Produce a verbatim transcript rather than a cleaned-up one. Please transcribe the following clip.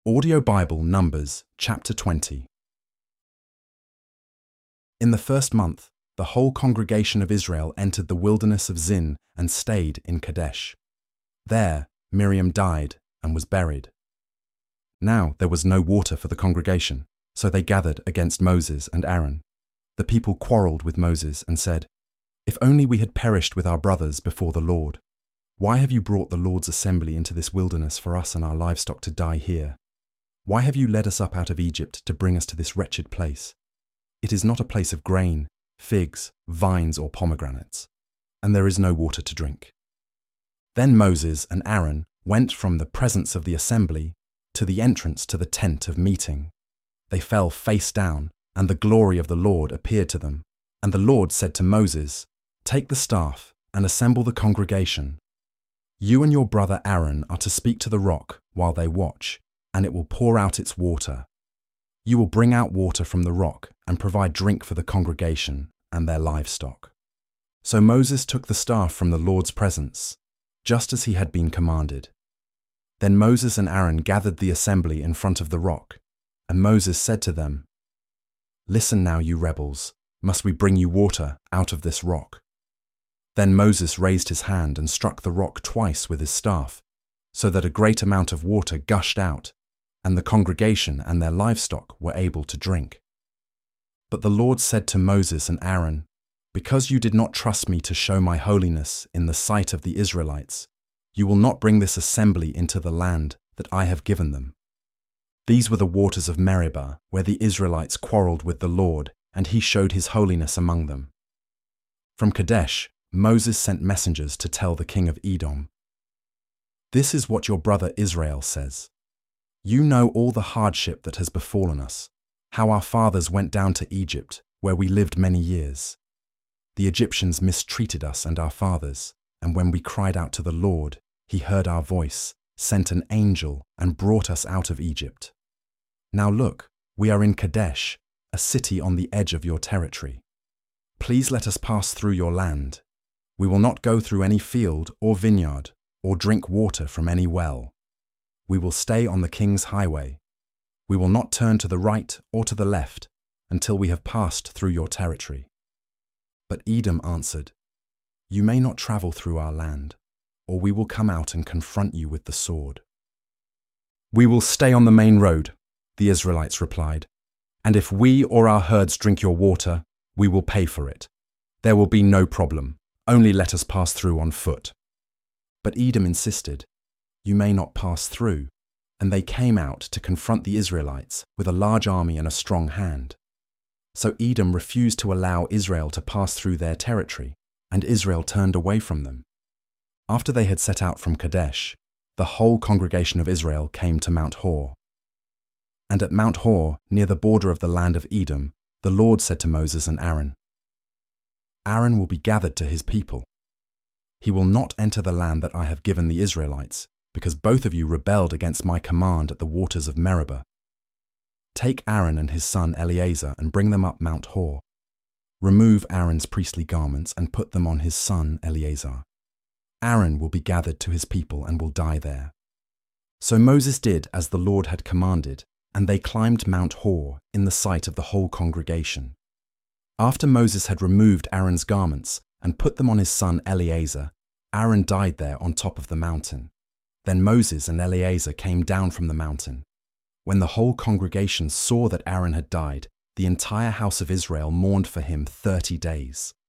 Audio Bible Numbers, chapter twenty. In the first month, the whole congregation of Israel entered the wilderness of Zin and stayed in Kadesh. There, Miriam died and was buried. Now there was no water for the congregation, so they gathered against Moses and Aaron. The people quarreled with Moses and said, "If only we had perished with our brothers before the Lord. Why have you brought the Lord's assembly into this wilderness for us and our livestock to die here? Why have you led us up out of Egypt to bring us to this wretched place? It is not a place of grain, figs, vines, or pomegranates, and there is no water to drink." Then Moses and Aaron went from the presence of the assembly to the entrance to the tent of meeting. They fell face down, and the glory of the Lord appeared to them. And the Lord said to Moses, "Take the staff and assemble the congregation. You and your brother Aaron are to speak to the rock while they watch, and it will pour out its water. You will bring out water from the rock and provide drink for the congregation and their livestock." So Moses took the staff from the Lord's presence, just as he had been commanded. Then Moses and Aaron gathered the assembly in front of the rock, and Moses said to them, "Listen now, you rebels, must we bring you water out of this rock?" Then Moses raised his hand and struck the rock twice with his staff, so that a great amount of water gushed out, and the congregation and their livestock were able to drink. But the Lord said to Moses and Aaron, "Because you did not trust me to show my holiness in the sight of the Israelites, you will not bring this assembly into the land that I have given them." These were the waters of Meribah, where the Israelites quarreled with the Lord, and he showed his holiness among them. From Kadesh, Moses sent messengers to tell the king of Edom, "This is what your brother Israel says. You know all the hardship that has befallen us, how our fathers went down to Egypt, where we lived many years. The Egyptians mistreated us and our fathers, and when we cried out to the Lord, he heard our voice, sent an angel, and brought us out of Egypt. Now look, we are in Kadesh, a city on the edge of your territory. Please let us pass through your land. We will not go through any field or vineyard, or drink water from any well. We will stay on the king's highway. We will not turn to the right or to the left until we have passed through your territory." But Edom answered, "You may not travel through our land, or we will come out and confront you with the sword." "We will stay on the main road," the Israelites replied, "and if we or our herds drink your water, we will pay for it. There will be no problem. Only let us pass through on foot." But Edom insisted, "You may not pass through," and they came out to confront the Israelites with a large army and a strong hand. So Edom refused to allow Israel to pass through their territory, and Israel turned away from them. After they had set out from Kadesh, the whole congregation of Israel came to Mount Hor. And at Mount Hor, near the border of the land of Edom, the Lord said to Moses and Aaron, "Aaron will be gathered to his people. He will not enter the land that I have given the Israelites, because both of you rebelled against my command at the waters of Meribah. Take Aaron and his son Eleazar and bring them up Mount Hor. Remove Aaron's priestly garments and put them on his son Eleazar. Aaron will be gathered to his people and will die there." So Moses did as the Lord had commanded, and they climbed Mount Hor in the sight of the whole congregation. After Moses had removed Aaron's garments and put them on his son Eleazar, Aaron died there on top of the mountain. Then Moses and Eleazar came down from the mountain. When the whole congregation saw that Aaron had died, the entire house of Israel mourned for him thirty days.